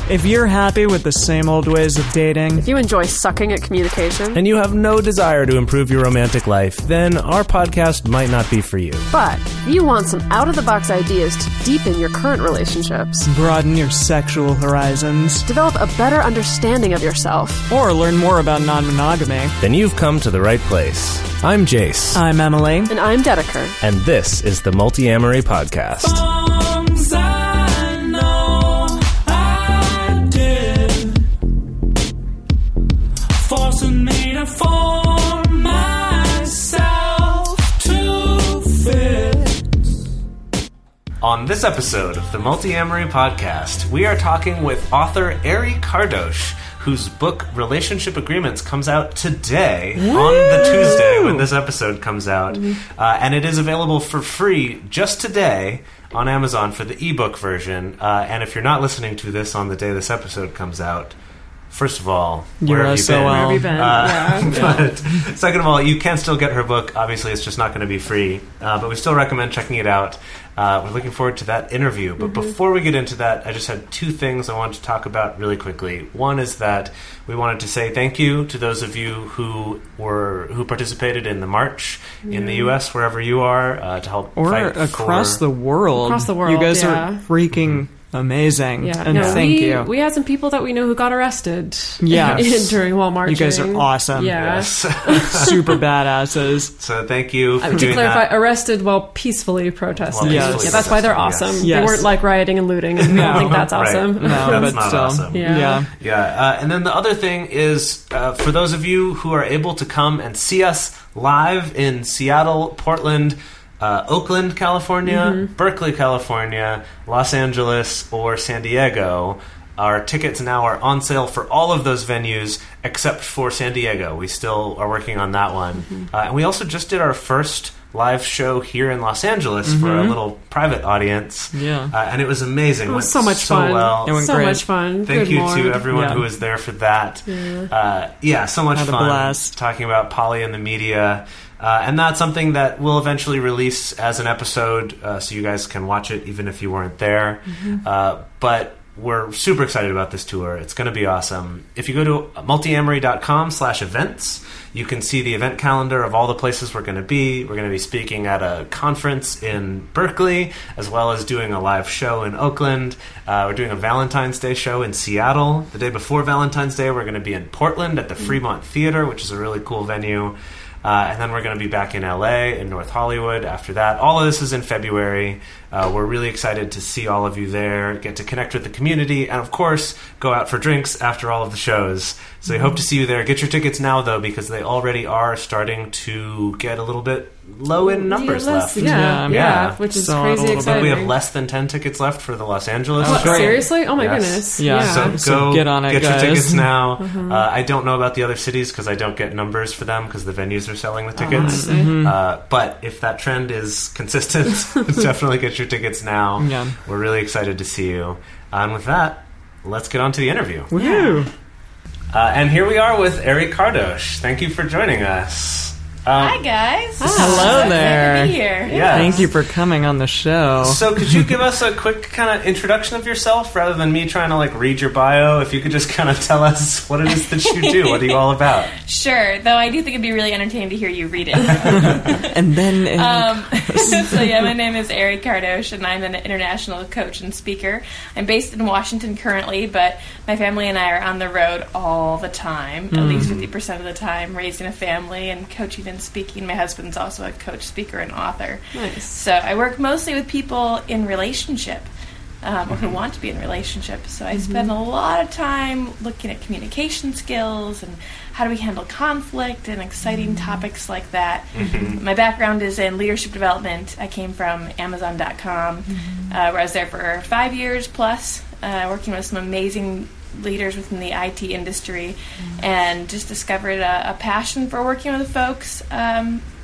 If you're happy with the same old ways of dating, If you enjoy sucking at communication, and you have no desire to improve your romantic life, then our podcast might not be for you. but if you want some out-of-the-box ideas to deepen your current relationships, broaden your sexual horizons, develop a better understanding of yourself, or learn more about non-monogamy, Then you've come to the right place. I'm Jace, I'm Emily. and I'm Dedeker. and this is the Multi-Amory Podcast. On this episode of the Multi-Amory Podcast, we are talking with author Eri Kardosh, whose book Relationship Agreements comes out today, on the Tuesday when this episode comes out. And it is available for free just today on Amazon for the ebook version. And if you're not listening to this on the day this episode comes out, first of all, where have you been? Where have you been? But second of all, you can still get her book. Obviously, it's just not going to be free. But we still recommend checking it out. We're looking forward to that interview. But before we get into that, I just had two things I wanted to talk about really quickly. One is that we wanted to say thank you to those of you who participated in the march in the U.S., wherever you are, to help Or fight across the world. Across the world, You guys yeah. are freaking amazing. Yeah, And thank you. We had some people that we know who got arrested. Yes. during while marching. You guys are awesome. Yeah. Yes. Super badasses. So thank you for To doing clarify, that. arrested while peacefully protesting. Yes. Yeah, that's why they're protesting, awesome. yes. They Yes. weren't like rioting and looting, and I don't think that's Right. awesome. No, That's but not still. awesome. Yeah. Yeah, and then the other thing is, for those of you who are able to come and see us live in Seattle, Portland, Oakland, California, Berkeley, California, Los Angeles, or San Diego, our tickets now are on sale for all of those venues except for San Diego. We still are working on that one. And we also just did our first live show here in Los Angeles for a little private audience. Yeah. And it was amazing. It was Went so much fun. well. It went So great. much fun. Thank Good you Lord. to everyone Yeah. who was there for that. So much Had a fun blast. talking about poly and the media. And that's something that we'll eventually release as an episode so you guys can watch it even if you weren't there. But we're super excited about this tour. It's going to be awesome. If you go to multiamory.com/events, you can see the event calendar of all the places we're going to be. We're going to be speaking at a conference in Berkeley, as well as doing a live show in Oakland. We're doing a Valentine's Day show in Seattle. The day before Valentine's Day, we're going to be in Portland at the Fremont Theater, which is a really cool venue. And then we're going to be back in LA, in North Hollywood after that. All of this is in February. We're really excited to see all of you there, get to connect with the community, and of course, go out for drinks after all of the shows. So we hope to see you there. Get your tickets now, though, because they already are starting to get a little bit low in numbers left. Yeah, which is So crazy I think I exciting. think we have less than 10 tickets left for the Los Angeles Oh, What, show. great. seriously? Oh my Yes. goodness. Yeah. So go get on it, get guys. your tickets now. I don't know about the other cities because I don't get numbers for them because the venues are selling the tickets. But if that trend is consistent, definitely get your tickets now. Yeah. We're really excited to see you. And with that, let's get on to the interview. Woohoo. And here we are with Eri Kardosh. Thank you for joining us. Hi guys. Hello there. Good to be here. Yeah. Thank you for coming on the show. So could you give us a quick kind of introduction of yourself rather than me trying to like read your bio? If you could just kind of tell us what it is that you do. What are you all about? Sure, though I do think it'd be really entertaining to hear you read it. And then... So yeah, my name is Eri Kardosh, and I'm an international coach and speaker. I'm based in Washington currently, but my family and I are on the road all the time, at least 50% of the time, raising a family and coaching and speaking. My husband's also a coach, speaker, and author. Nice. So I work mostly with people in relationship, or who want to be in a relationship. So I spend a lot of time looking at communication skills and how do we handle conflict and exciting topics like that. My background is in leadership development. I came from Amazon.com, where I was there for 5 years plus, working with some amazing leaders within the IT industry, and just discovered a passion for working with folks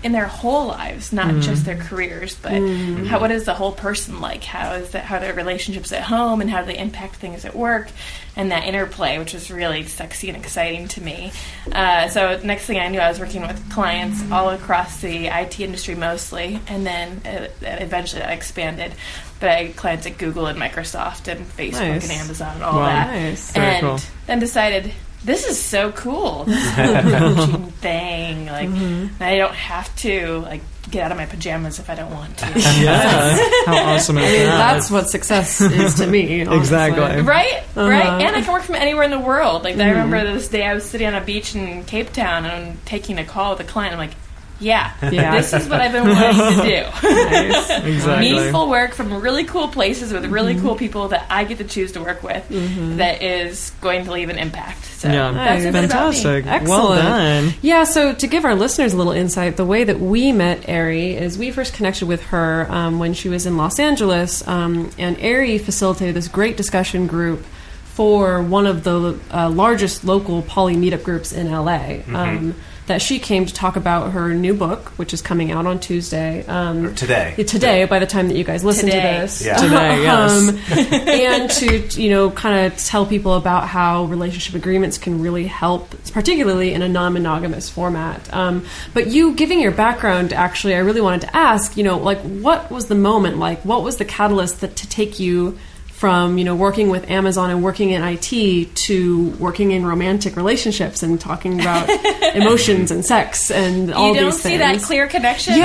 in their whole lives, not just their careers, but what is the whole person like? How their relationships at home, and how do they impact things at work, and that interplay, which was really sexy and exciting to me. So next thing I knew, I was working with clients all across the IT industry mostly, and then eventually that expanded. But I had clients at Google and Microsoft and Facebook and Amazon and all that. Nice. And Cool. then decided, this is so cool. This is a coaching thing. Like, I don't have to like get out of my pajamas if I don't want to. Yeah. How awesome is I mean, that? that's what success is to me. Honestly. Exactly. Right? And I can work from anywhere in the world. Like, I remember this day I was sitting on a beach in Cape Town and I'm taking a call with a client. I'm like, yeah, this is what I've been wanting to do. Nice. Exactly. Meaningful work from really cool places with really cool people that I get to choose to work with that is going to leave an impact. So Yeah. that's a bit about me. Fantastic. Excellent. Well done. Yeah, so to give our listeners a little insight, the way that we met Ari is we first connected with her when she was in Los Angeles, and Ari facilitated this great discussion group for one of the largest local poly meetup groups in LA. That she came to talk about her new book, which is coming out on Tuesday. Today, by the time that you guys listen to this. Yeah. Today, yes. And to, kind of tell people about how relationship agreements can really help, particularly in a non-monogamous format. But you, giving your background, actually, I really wanted to ask, what was the moment like? What was the catalyst to take you from, working with Amazon and working in IT to working in romantic relationships and talking about emotions and sex and all these things? You don't see that clear connection?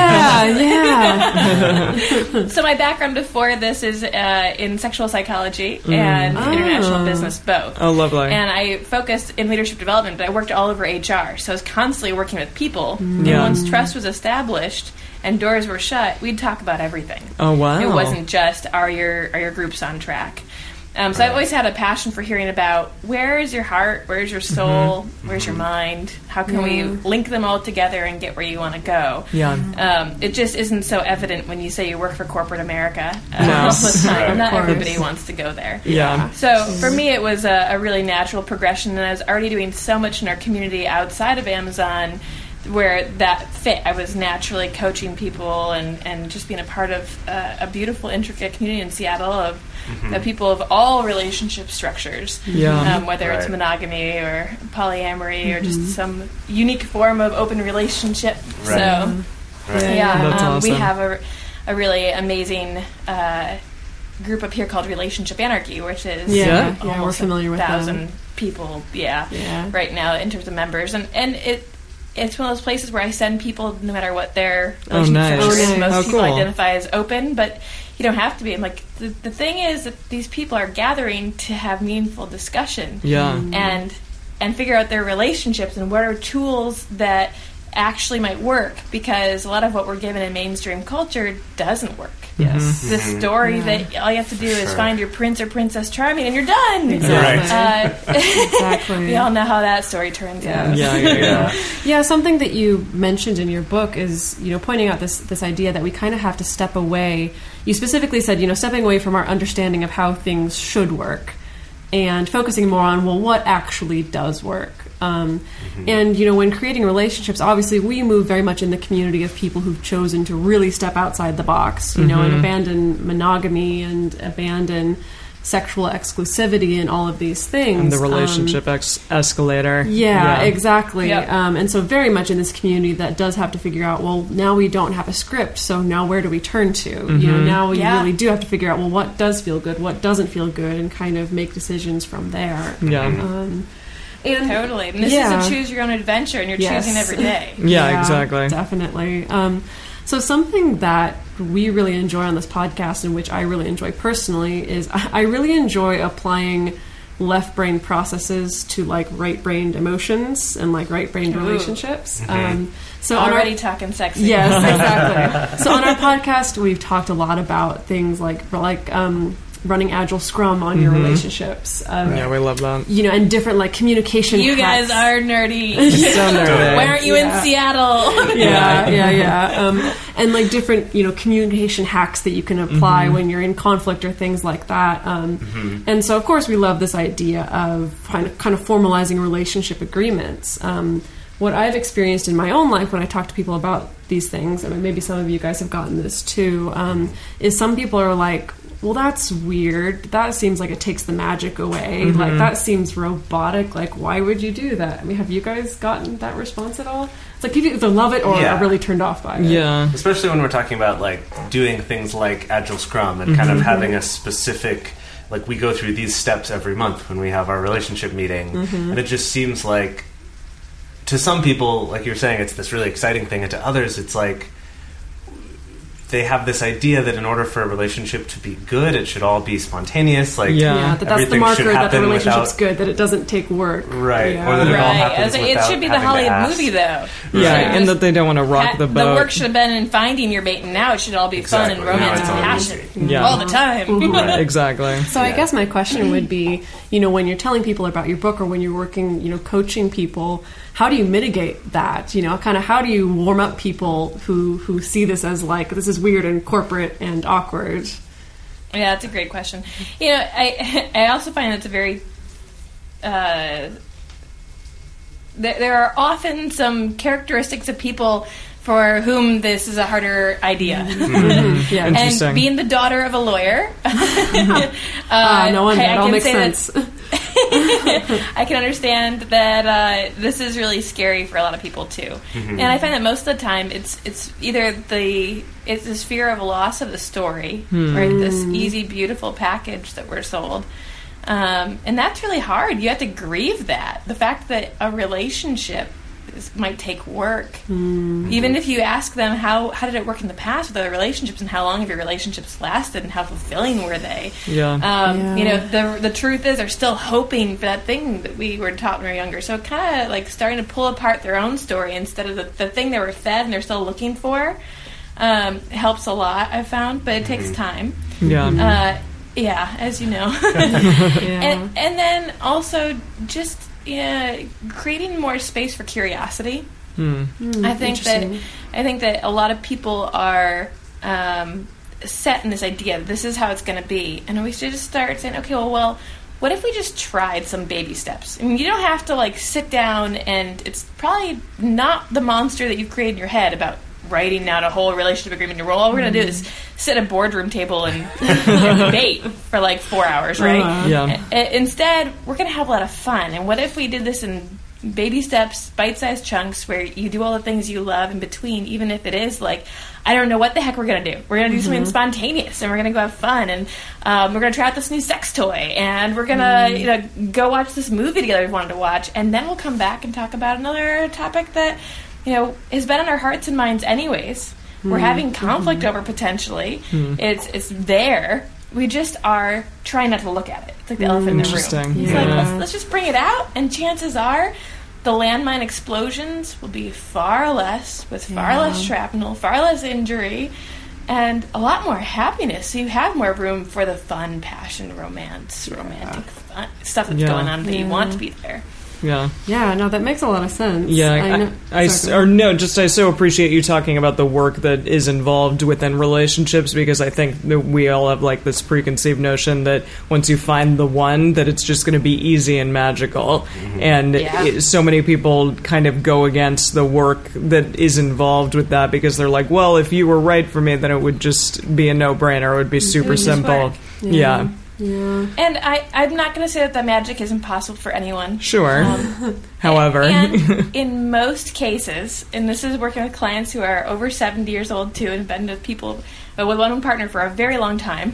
Yeah. So my background before this is in sexual psychology and international business, both. Oh, lovely. And I focused in leadership development, but I worked all over HR. So I was constantly working with people. And once trust was established and doors were shut, we'd talk about everything. Oh, wow. It wasn't just, are your groups on track? So I've always had a passion for hearing about where is your heart, where's your soul, where's your mind, how can we link them all together and get where you want to go? Yeah. It just isn't so evident when you say you work for corporate America No. all the time. Not course. everybody wants to go there. Yeah. So for me, it was a really natural progression, and I was already doing so much in our community outside of Amazon where that fit. I was naturally coaching people and just being a part of a beautiful, intricate community in Seattle of people of all relationship structures, whether it's monogamy or polyamory or just some unique form of open relationship. So, That's awesome. we have a really amazing group up here called Relationship Anarchy, which is Yeah, we're almost familiar with 1,000 people, right now in terms of members, and it's one of those places where I send people no matter what their relationship structure is. Most people identify as open, but you don't have to be. And like the thing is that these people are gathering to have meaningful discussion, and figure out their relationships and what are tools that actually might work, because a lot of what we're given in mainstream culture doesn't work. Yes. The story that all you have to do is find your prince or princess charming and you're done. Exactly. Exactly. We all know how that story turns out. Yeah, something that you mentioned in your book is, pointing out this idea that we kind of have to step away. You specifically said, stepping away from our understanding of how things should work and focusing more on, what actually does work. And, when creating relationships, obviously we move very much in the community of people who've chosen to really step outside the box, and abandon monogamy and abandon sexual exclusivity and all of these things. And the relationship escalator. Yeah, exactly. Yep. And so very much in this community that does have to figure out, now we don't have a script, so now where do we turn to? Now we really do have to figure out, what does feel good, what doesn't feel good, and kind of make decisions from there. And totally. And this is a choose your own adventure, and you're choosing every day. Yeah, exactly. Definitely. So something that we really enjoy on this podcast, and which I really enjoy personally, is I really enjoy applying left-brain processes to right-brained emotions and right-brained relationships. So already talking sexy. Yes, exactly. So on our podcast, we've talked a lot about things like running Agile Scrum on your relationships. Yeah, we love that. And different communication You hacks. guys are nerdy. So nerdy. Why aren't you in Seattle? Yeah. And different, communication hacks that you can apply when you're in conflict or things like that. And so, of course, we love this idea of kind of formalizing relationship agreements. what I've experienced in my own life when I talk to people about these things, I mean, maybe some of you guys have gotten this too, is some people are like, well, that's weird. That seems like it takes the magic away. Like, that seems robotic. Like, why would you do that? I mean, have you guys gotten that response at all? It's like people either love it or are really turned off by it. Yeah. Especially when we're talking about, like, doing things like Agile Scrum and kind of having a specific, like, we go through these steps every month when we have our relationship meeting. And it just seems like, to some people, like you're saying, it's this really exciting thing. And to others, it's like, they have this idea that in order for a relationship to be good, it should all be spontaneous. Like, that that's the marker that the relationship's good, that it doesn't take work. Right. Yeah. Or that it all happens It without should be the having to Hollywood ask. movie, though. Yeah, Right. and that they don't want to rock the boat. The work should have been in finding your mate, and now it should all be fun and Exactly. romance Now and it's all passion Yeah. all the time. Right. Exactly. So I guess my question would be, when you're telling people about your book or when you're working, coaching people, how do you mitigate that? Kind of how do you warm up people who see this as like, this is weird and corporate and awkward? Yeah, that's a great question. I also find it's a very there are often some characteristics of people for whom this is a harder idea. Yeah. Interesting. And being the daughter of a lawyer, No wonder. It all can makes say that- sense. I can understand that this is really scary for a lot of people too, and I find that most of the time it's either it's this fear of loss of the story, right? This easy, beautiful package that we're sold, and that's really hard. You have to grieve that the fact that a relationship might take work. Even if you ask them how did it work in the past with other relationships and how long have your relationships lasted and how fulfilling were they? The truth is they're still hoping for that thing that we were taught when we were younger. So kind of like starting to pull apart their own story instead of the thing they were fed and they're still looking for helps a lot, I've found, but it takes time. Yeah. As you know. Yeah. And then also just creating more space for curiosity. I think that a lot of people are set in this idea that this is how it's going to be, and we should just start saying, okay, well, what if we just tried some baby steps? I mean, you don't have to like sit down, and it's probably not the monster that you've created in your head about writing out a whole relationship agreement to roll. All we're going to do is sit at a boardroom table and debate for like 4 hours, right? Instead, we're going to have a lot of fun. And what if we did this in baby steps, bite-sized chunks, where you do all the things you love in between, even if it is like, I don't know what the heck we're going to do. We're going to do something spontaneous, and we're going to go have fun, and we're going to try out this new sex toy, and we're going to go watch this movie together we wanted to watch, and then we'll come back and talk about another topic that has been on our hearts and minds anyways. We're having conflict over potentially. It's there. We just are trying not to look at it. It's like the elephant in the room. Interesting. It's like, let's just bring it out, and chances are the landmine explosions will be far less, with far less shrapnel, far less injury, and a lot more happiness. So you have more room for the fun, passion, romance, romantic fun, stuff that's going on that you want to be there. Yeah, no, that makes a lot of sense. Yeah, I so appreciate you talking about the work that is involved within relationships, because I think that we all have like this preconceived notion that once you find the one, that it's just going to be easy and magical. And so many people kind of go against the work that is involved with that, because they're like, well, if you were right for me, then it would just be a no-brainer. It would be super simple. Yeah. And I'm not going to say that the magic is impossible for anyone. Sure. However. And in most cases, and this is working with clients who are over 70 years old too, and been with people, with one partner for a very long time,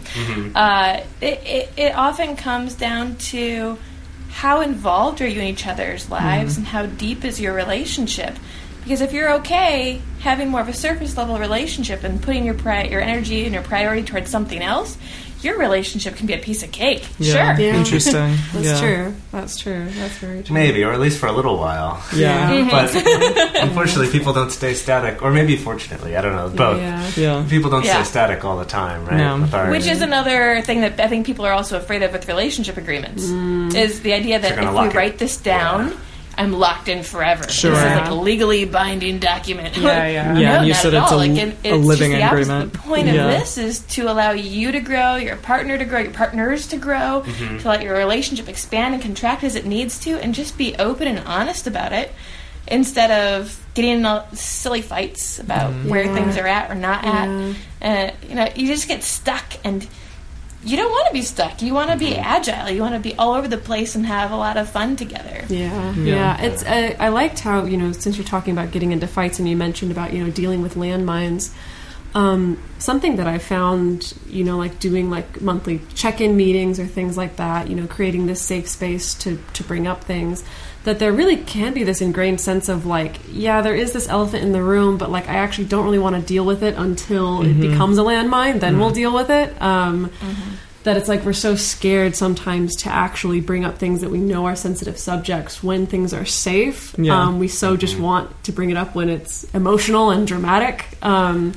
it often comes down to how involved are you in each other's lives and how deep is your relationship. Because if you're okay having more of a surface level relationship and putting your energy and your priority towards something else, your relationship can be a piece of cake. Yeah. Sure. Interesting. That's true. That's very true. Maybe, or at least for a little while. Yeah. But unfortunately, people don't stay static. Or maybe fortunately, I don't know, both. Yeah. People don't stay static all the time, right? No. With our, Which is another thing that I think people are also afraid of with relationship agreements, is the idea that if we write this down, I'm locked in forever. Sure. This is like a legally binding document. Yeah, No, you not said at it's all. a It's living just the opposite. agreement. The point of this is to allow you to grow, your partner to grow, your partners to grow, to let your relationship expand and contract as it needs to, and just be open and honest about it. instead of getting in silly fights about where things are at or not at. You just get stuck, and you don't want to be stuck. You want to be agile. You want to be all over the place and have a lot of fun together. Yeah. It's I liked how, since you're talking about getting into fights and you mentioned about, dealing with landmines, something that I found, like doing like monthly check-in meetings or things like that, creating this safe space to bring up things, that there really can be this ingrained sense of like, yeah, there is this elephant in the room, but like I actually don't really want to deal with it until it becomes a landmine, then we'll deal with it. That it's like we're so scared sometimes to actually bring up things that we know are sensitive subjects when things are safe. We just want to bring it up when it's emotional and dramatic. And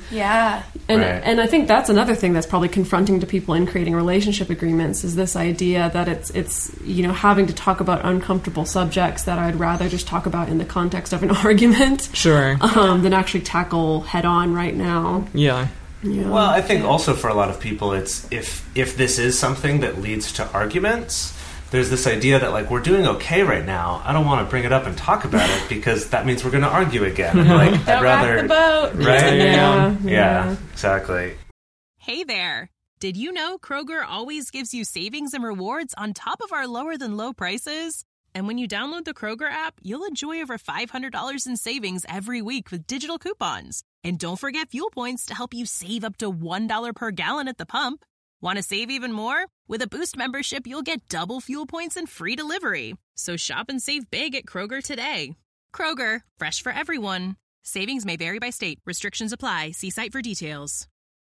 I think that's another thing that's probably confronting to people in creating relationship agreements, is this idea that it's having to talk about uncomfortable subjects that I'd rather just talk about in the context of an argument than actually tackle head on right now. Well, I think also for a lot of people, it's if this is something that leads to arguments, there's this idea that like we're doing okay right now. I don't want to bring it up and talk about it because that means we're going to argue again. Like I'd rather rock the boat, right? Yeah, exactly. Hey there! Did you know Kroger always gives you savings and rewards on top of our lower than low prices? And when you download the Kroger app, you'll enjoy over $500 in savings every week with digital coupons. And don't forget fuel points to help you save up to $1 per gallon at the pump. Want to save even more? With a Boost membership, you'll get double fuel points and free delivery. So shop and save big at Kroger today. Kroger, fresh for everyone. Savings may vary by state. Restrictions apply. See site for details.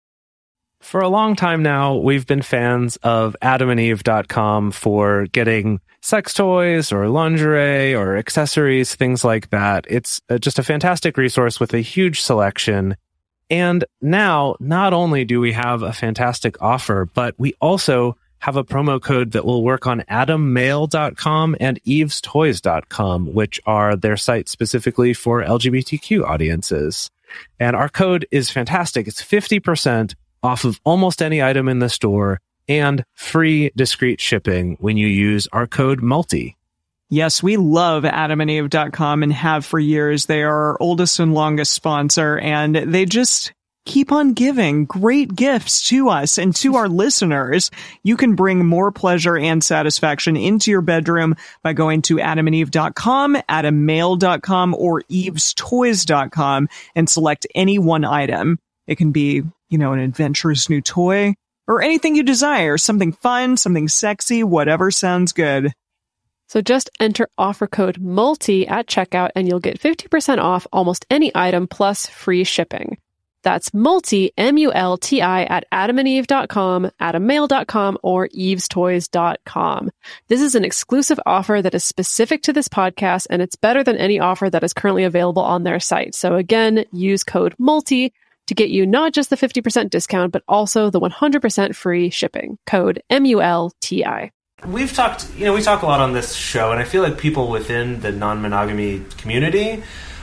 For a long time now, we've been fans of AdamandEve.com for getting sex toys or lingerie or accessories, things like that. It's just a fantastic resource with a huge selection. And now, not only do we have a fantastic offer, but we also have a promo code that will work on AdamMail.com and EvesToys.com, which are their sites specifically for LGBTQ audiences. And our code is fantastic. It's 50% off of almost any item in the store, and free discreet shipping when you use our code MULTI. Yes, we love AdamandEve.com and have for years. They are our oldest and longest sponsor, and they just keep on giving great gifts to us and to our listeners. You can bring more pleasure and satisfaction into your bedroom by going to AdamandEve.com, AdamMail.com, or EvesToys.com and select any one item. It can be, an adventurous new toy, or anything you desire, something fun, something sexy, whatever sounds good. So just enter offer code MULTI at checkout and you'll get 50% off almost any item plus free shipping. That's MULTI, M-U-L-T-I, at AdamandEve.com, AdamMail.com, or EvesToys.com. This is an exclusive offer that is specific to this podcast, and it's better than any offer that is currently available on their site. So again, use code MULTI to get you not just the 50% discount, but also the 100% free shipping. Code MULTI. We've talked, we talk a lot on this show, and I feel like people within the non-monogamy community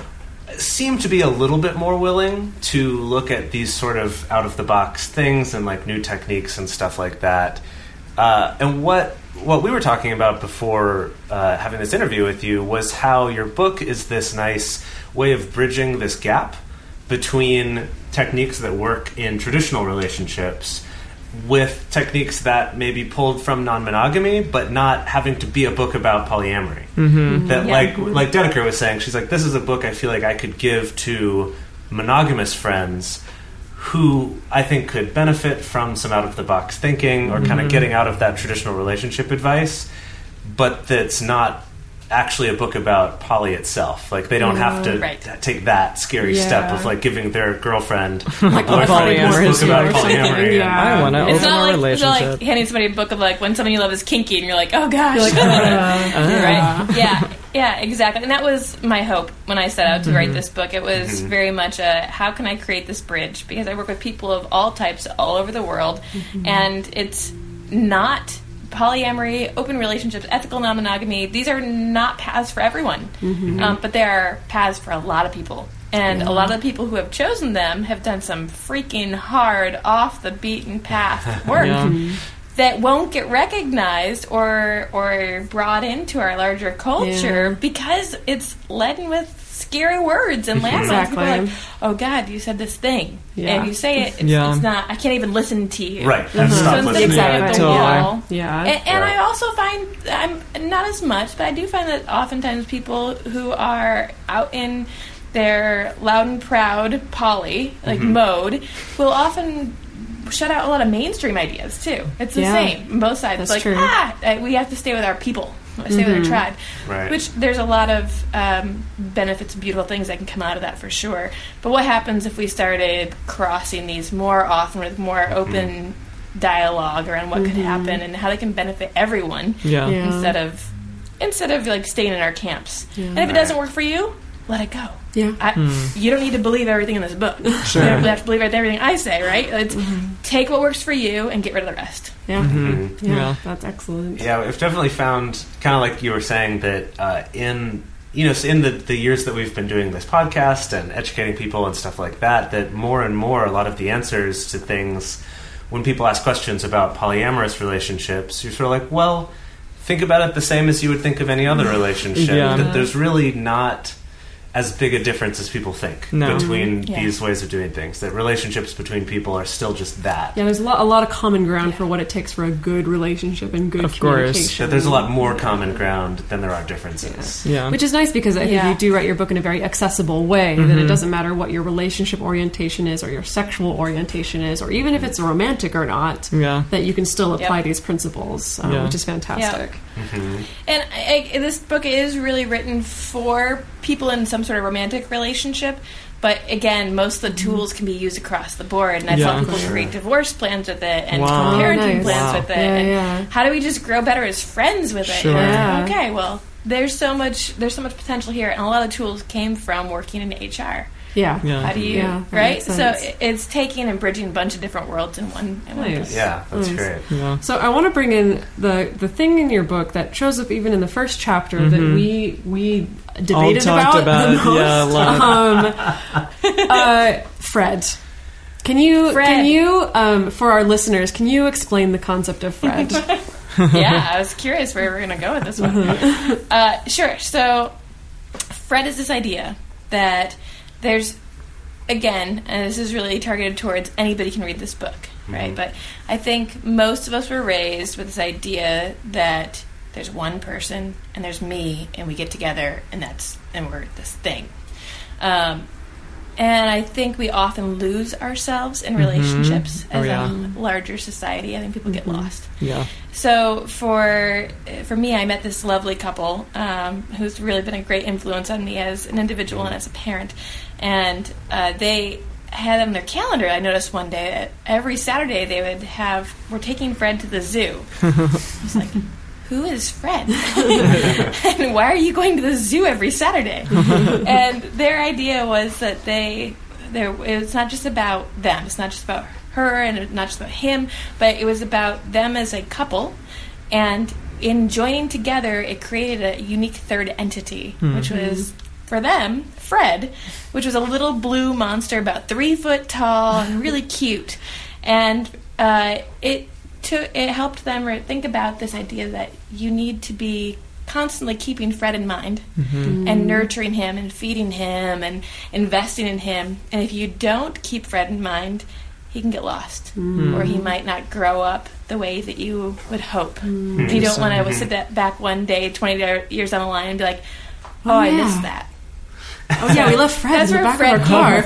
seem to be a little bit more willing to look at these sort of out-of-the-box things and like new techniques and stuff like that. And what we were talking about before having this interview with you was how your book is this nice way of bridging this gap between techniques that work in traditional relationships with techniques that may be pulled from non-monogamy, but not having to be a book about polyamory. That like Dedeker was saying, she's like, this is a book I feel like I could give to monogamous friends who I think could benefit from some out-of-the-box thinking or kind of getting out of that traditional relationship advice, but that's not actually a book about poly itself. Like, they don't have to take that scary step of like giving their girlfriend like a book about polyamory. I want to open a relationship. It's not like handing somebody a book of like when someone you love is kinky and you're like, oh gosh. You're like, right? Yeah, exactly. And that was my hope when I set out to write this book. It was very much how can I create this bridge? Because I work with people of all types all over the world, and it's not polyamory, open relationships, ethical non-monogamy. These are not paths for everyone, but they are paths for a lot of people. And a lot of the people who have chosen them have done some freaking hard, off the beaten path work that won't get recognized or brought into our larger culture because it's laden with scary words and landmines. Exactly. People are like, oh God, you said this thing. Yeah. And you say it, it's not, I can't even listen to you. Right. So Stop instead listening. of saying at the wall. Yeah. And I also find, I'm not as much, but I do find that oftentimes people who are out in their loud and proud poly, mode, will often shut out a lot of mainstream ideas too. It's the same on both sides. That's it's like, true. We have to stay with our people, stay with our tribe. Right. Which there's a lot of benefits, beautiful things that can come out of that for sure. But what happens if we started crossing these more often with more open dialogue around what could happen and how they can benefit everyone instead of like staying in our camps. And if it doesn't work for you, let it go. Yeah. You don't need to believe everything in this book. Sure. You don't have to believe everything I say, right? It's take what works for you and get rid of the rest. Yeah. Yeah. That's excellent. Yeah, we've definitely found, kind of like you were saying, that in the years that we've been doing this podcast and educating people and stuff like that, that more and more, a lot of the answers to things, when people ask questions about polyamorous relationships, you're sort of like, well, think about it the same as you would think of any other relationship. Yeah. That there's really not as big a difference as people think between these ways of doing things. That relationships between people are still just that. Yeah, there's a lot of common ground for what it takes for a good relationship and good communication. That there's a lot more common ground than there are differences. Yeah. Which is nice because I think you do write your book in a very accessible way, that it doesn't matter what your relationship orientation is or your sexual orientation is, or even if it's romantic or not, that you can still apply these principles, which is fantastic. And this book is really written for people in some sort of romantic relationship, but again, most of the tools can be used across the board, and I've helped people create divorce plans with it and co-parenting plans with it. And how do we just grow better as friends with it? Sure. Okay, well, there's so much potential here, and a lot of the tools came from working in HR. How do you right? So it's taking and bridging a bunch of different worlds in one place. Yeah, that's great. Yeah. So I want to bring in the thing in your book that shows up even in the first chapter that we debated about the most. Fred. Can you for our listeners, can you explain the concept of Fred? I was curious where we're going to go with this one. Sure. So Fred is this idea that there's, again, and this is really targeted towards anybody can read this book, right? But I think most of us were raised with this idea that there's one person and there's me and we get together and we're this thing. And I think we often lose ourselves in relationships as a larger society. I think people get lost. Yeah. So for me, I met this lovely couple who's really been a great influence on me as an individual and as a parent. And they had on their calendar, I noticed one day, that every Saturday they would we're taking Fred to the zoo. I was like, who is Fred? And why are you going to the zoo every Saturday? And their idea was that it's not just about them. It's not just about her and not just about him, but it was about them as a couple. And in joining together, it created a unique third entity, which was, for them, Fred, which was a little blue monster about 3 foot tall and really cute. And it helped them think about this idea that you need to be constantly keeping Fred in mind and nurturing him and feeding him and investing in him. And if you don't keep Fred in mind, he can get lost or he might not grow up the way that you would hope. You don't want to sit back one day 20 years down the line and be like, I missed that. Oh yeah, we left Fred in the back Fred of our car.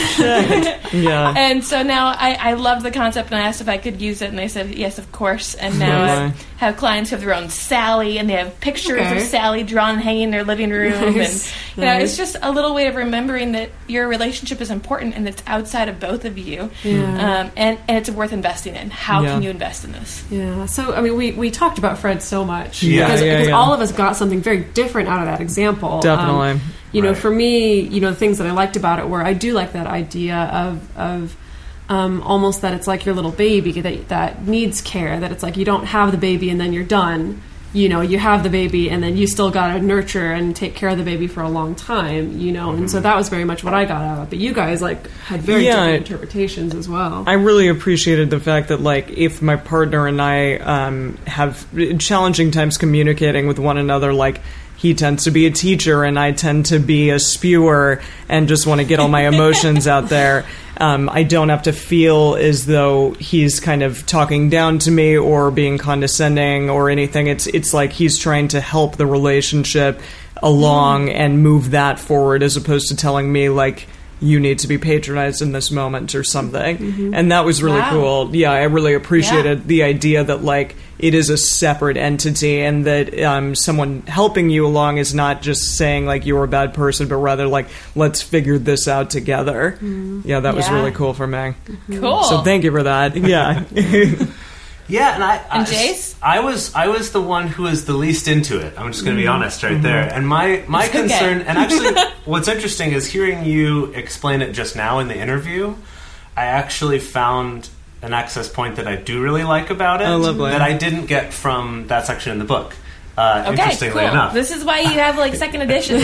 Yeah. And so now I loved the concept, and I asked if I could use it, and they said yes, of course. And now I have clients who have their own Sally, and they have pictures of Sally drawn hanging in their living room. Nice. And you know, it's just a little way of remembering that your relationship is important and it's outside of both of you. Yeah. And it's worth investing in. How can you invest in this? Yeah. So I mean, we talked about Fred so much because all of us got something very different out of that example. Definitely. You know, for me, you know, the things that I liked about it were I do like that idea of almost that it's like your little baby that needs care, that it's like you don't have the baby and then you're done. You know, you have the baby and then you still got to nurture and take care of the baby for a long time, you know. And so that was very much what I got out of it. But you guys, like, had very different interpretations as well. I really appreciated the fact that, like, if my partner and I have challenging times communicating with one another, like, he tends to be a teacher and I tend to be a spewer and just want to get all my emotions out there. I don't have to feel as though he's kind of talking down to me or being condescending or anything. It's like he's trying to help the relationship along and move that forward, as opposed to telling me, like, you need to be patronized in this moment or something. And that was really cool. Yeah, I really appreciated the idea that, like, it is a separate entity and that someone helping you along is not just saying, like, you're a bad person, but rather, like, let's figure this out together. Yeah, that was really cool for me. Cool. So thank you for that. Yeah. Yeah, and Jace? I was the one who was the least into it. I'm just going to be honest right there. And my concern, and actually, what's interesting is hearing you explain it just now in the interview. I actually found an access point that I do really like about it that I didn't get from that section in the book. Interestingly enough, this is why you have like second editions.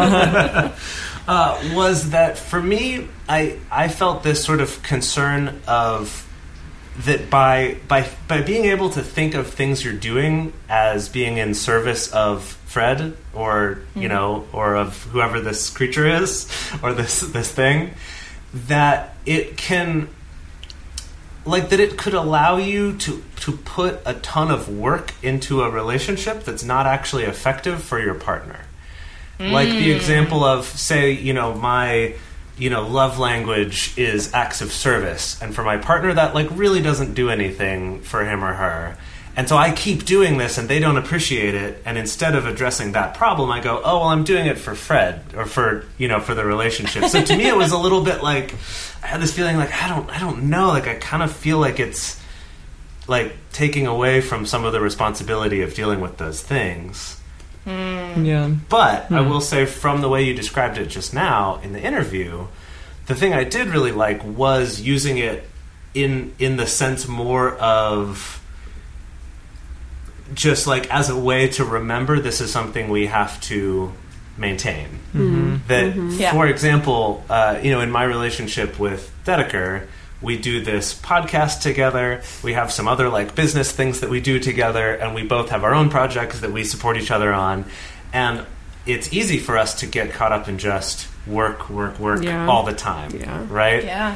Was that for me? I felt this sort of concern of that by being able to think of things you're doing as being in service of Fred or you know, or of whoever this creature is or this thing, that it can, like, that it could allow you to put a ton of work into a relationship that's not actually effective for your partner. Like the example of, say, you know, my love language is acts of service, and for my partner that, like, really doesn't do anything for him or her. And so I keep doing this and they don't appreciate it, and instead of addressing that problem, I go, oh, well, I'm doing it for Fred or for the relationship. So to me it was a little bit like, I had this feeling like, I don't know, like, I kind of feel like it's like taking away from some of the responsibility of dealing with those things. Yeah. But I will say, from the way you described it just now in the interview, the thing I did really like was using it in the sense more of just like as a way to remember this is something we have to maintain. For example, in my relationship with Dedeker, we do this podcast together. We have some other, like, business things that we do together, and we both have our own projects that we support each other on. And it's easy for us to get caught up in just work all the time, right? Yeah.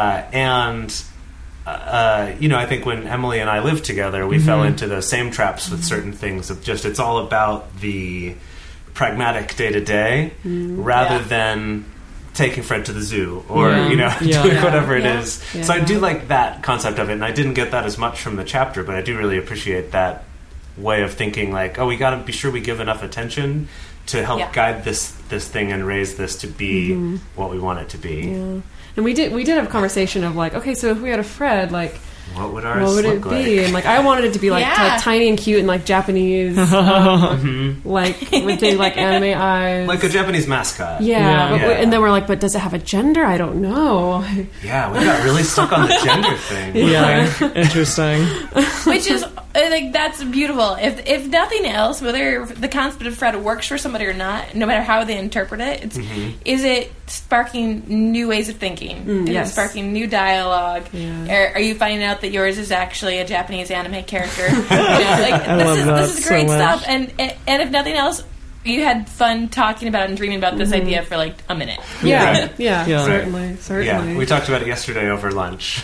I think when Emily and I lived together, we fell into the same traps with certain things of just, it's all about the pragmatic day-to-day rather than taking Fred to the zoo or doing whatever it is. So I do like that concept of it, and I didn't get that as much from the chapter, but I do really appreciate that way of thinking, like, oh, we got to be sure we give enough attention to help guide this thing and raise this to be what we want it to be. And we did have a conversation of, like, okay, so if we had a Fred, like, what would ours look like? And, like, I wanted it to be, like, tiny and cute and, like, Japanese, like, with big, like, anime eyes. Like a Japanese mascot. And then we're like, but does it have a gender? I don't know. Yeah, we got really stuck on the gender thing. Interesting. Which is, like, that's beautiful. If nothing else, whether the concept of Fred works for somebody or not, no matter how they interpret it, is it sparking new ways of thinking? Is it sparking new dialogue? Are you finding out that yours is actually a Japanese anime character? This is great stuff. And if nothing else, you had fun talking about and dreaming about this idea for, like, a minute. Certainly. Yeah, we talked about it yesterday over lunch.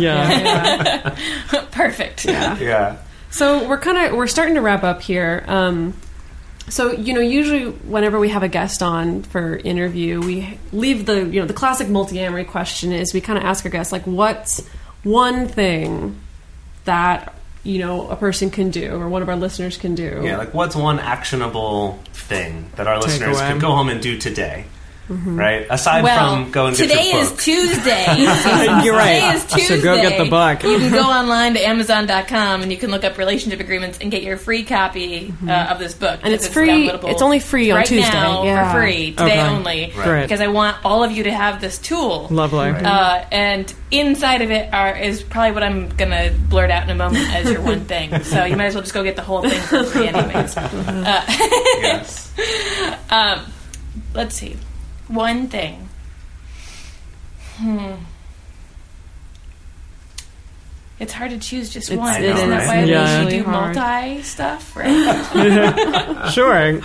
Perfect. So we're starting to wrap up here. So, usually whenever we have a guest on for interview, we leave the classic multi-amory question is we kind of ask our guests, like, what's one thing that, a person can do or one of our listeners can do? Yeah, like, what's one actionable thing that our listeners could go home and do today? Right? Aside from go and get your book. Today is Tuesday. You're right. Today is Tuesday. So go get the book. You can go online to Amazon.com and you can look up relationship agreements and get your free copy of this book. And it's free. It's only free on Tuesday. Now for free. Today only. Right. Because I want all of you to have this tool. Lovely. And inside of it is probably what I'm going to blurt out in a moment as your one thing. So you might as well just go get the whole thing for free anyways. Yes. Let's see. One thing. it's hard to choose just It's- one. it Isn't that is. why Yeah. they do Hard. multi stuff? Right. Sure.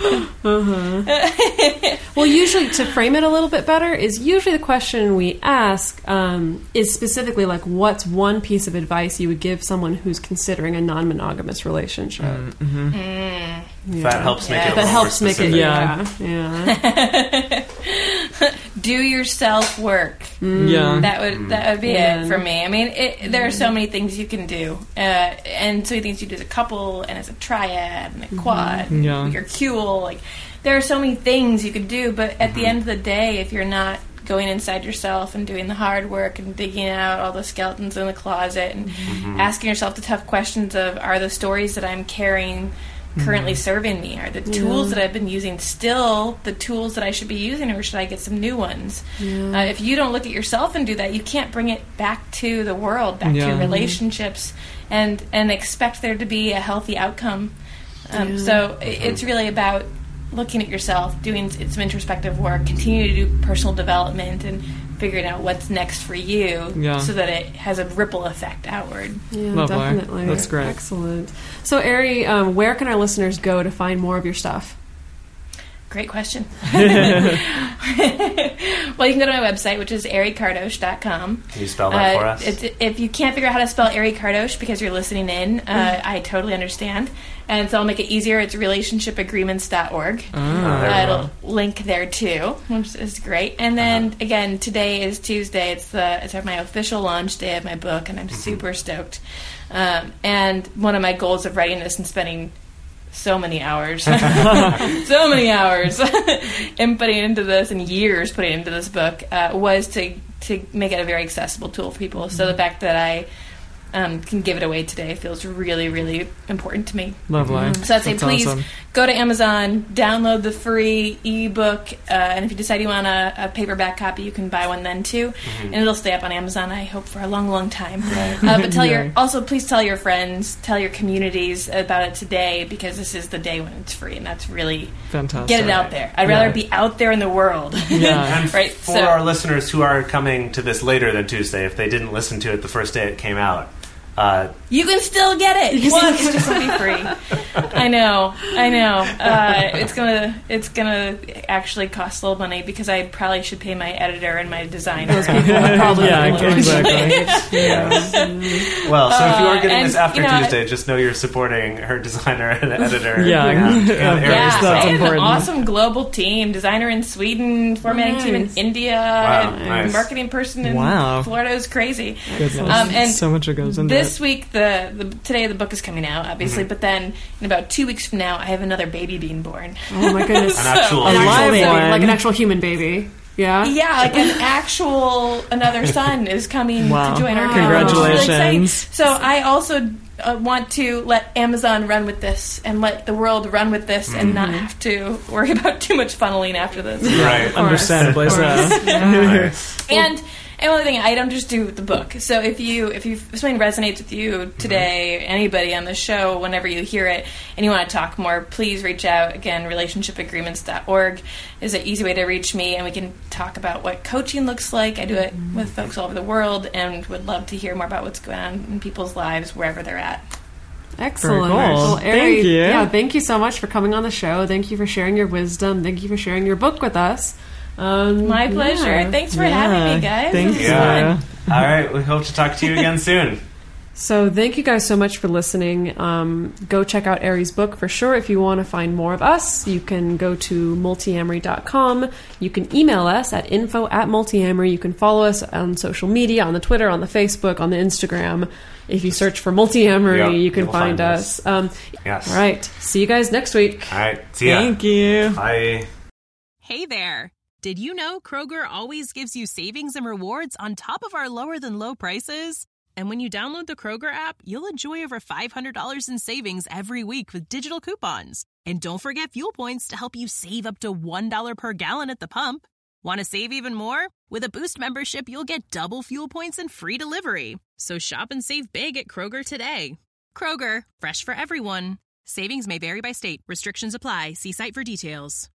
Well, usually to frame it a little bit better is usually the question we ask is specifically like, what's one piece of advice you would give someone who's considering a non-monogamous relationship? That helps make it a That little helps more make it, specific. yeah. Do your self work. Yeah. That would be Yeah. it for me. I mean, there are so many things you can do, and so many things you do as a couple and as a triad and a quad. And Yeah. your QL. Like, there are so many things you could do, but at the end of the day, if you're not going inside yourself and doing the hard work and digging out all the skeletons in the closet and asking yourself the tough questions of, are the stories that I'm carrying currently serving me? Are the tools that I've been using still the tools that I should be using, or should I get some new ones? If you don't look at yourself and do that, you can't bring it back to the world, back to relationships, and expect there to be a healthy outcome. So it's really about looking at yourself, doing some introspective work, continue to do personal development, and figuring out what's next for you, so that it has a ripple effect outward. Yeah, Lovely. definitely. That's great. Excellent. So, Ari, where can our listeners go to find more of your stuff? Great question. Well, you can go to my website, which is arikardosh.com. Can you spell that for us? If you can't figure out how to spell Ari Kardosh because you're listening in, I totally understand. And so I'll make it easier. It's relationshipagreements.org. It'll link there too, which is great. And then again, today is Tuesday. It's my official launch day of my book, and I'm super stoked. And one of my goals of writing this and spending so many hours and putting into this, and years putting into this book, was to make it a very accessible tool for people. So the fact that I can give it away today feels really, really important to me. Lovely. So I'd say, please awesome. go to Amazon, download the free ebook, and if you decide you want a paperback copy, you can buy one then too, and it'll stay up on Amazon, I hope, for a long, long time. But please tell your friends, tell your communities about it today, because this is the day when it's free, and that's really Fantastic. get it out there. I'd rather be out there in the world. Yeah. And Right, for so- our listeners who are coming to this later than Tuesday, if they didn't listen to it the first day it came out, You can still get it. It just won't be free. I know. It's gonna actually cost a little money, because I probably should pay my editor and my designer. Those people are probably Yeah, enjoying exactly. well, so if you are getting and, this after you know, Tuesday, just know you're supporting her designer and editor. Yeah. and Yeah. Aries. Yeah, That's I have an important. awesome global team: designer in Sweden, formatting team in Nice. India, Wow, and nice. marketing person in Wow. Florida. Is crazy. Goodness. And so much that goes into This it. week, today the book is coming out, obviously, but then in about 2 weeks from now, I have another baby being born. Oh my goodness. An actual An actual live baby, one. like an actual human baby. Yeah? Yeah, like another son is coming Wow. to join our Congratulations. Really exciting. So I also want to let Amazon run with this, and let the world run with this, and not have to worry about too much funneling after this. Right. Understandably so. Nice. And one other thing, I don't just do the book. So if something resonates with you today, anybody on the show, whenever you hear it, and you want to talk more, please reach out. Again, relationshipagreements.org is an easy way to reach me, and we can talk about what coaching looks like. I do it with folks all over the world, and would love to hear more about what's going on in people's lives wherever they're at. Excellent. Very cool. Well, Ari, Thank you. Yeah, thank you so much for coming on the show. Thank you for sharing your wisdom. Thank you for sharing your book with us. My pleasure. Yeah. Thanks for having me, guys. Thank This you. was fun. All right. We hope to talk to you again soon. So thank you guys so much for listening. Go check out Ari's book for sure. If you want to find more of us, you can go to multiamory.com. You can email us at info@multiamory. You can follow us on social media, on the Twitter, on the Facebook, on the Instagram. If you search for Multiamory, Yep, you can you'll find find us. Yes. All right. See you guys next week. All right. See ya. Thank you. Bye. Hey there! Did you know Kroger always gives you savings and rewards on top of our lower than low prices? And when you download the Kroger app, you'll enjoy over $500 in savings every week with digital coupons. And don't forget fuel points to help you save up to $1 per gallon at the pump. Want to save even more? With a Boost membership, you'll get double fuel points and free delivery. So shop and save big at Kroger today. Kroger, fresh for everyone. Savings may vary by state. Restrictions apply. See site for details.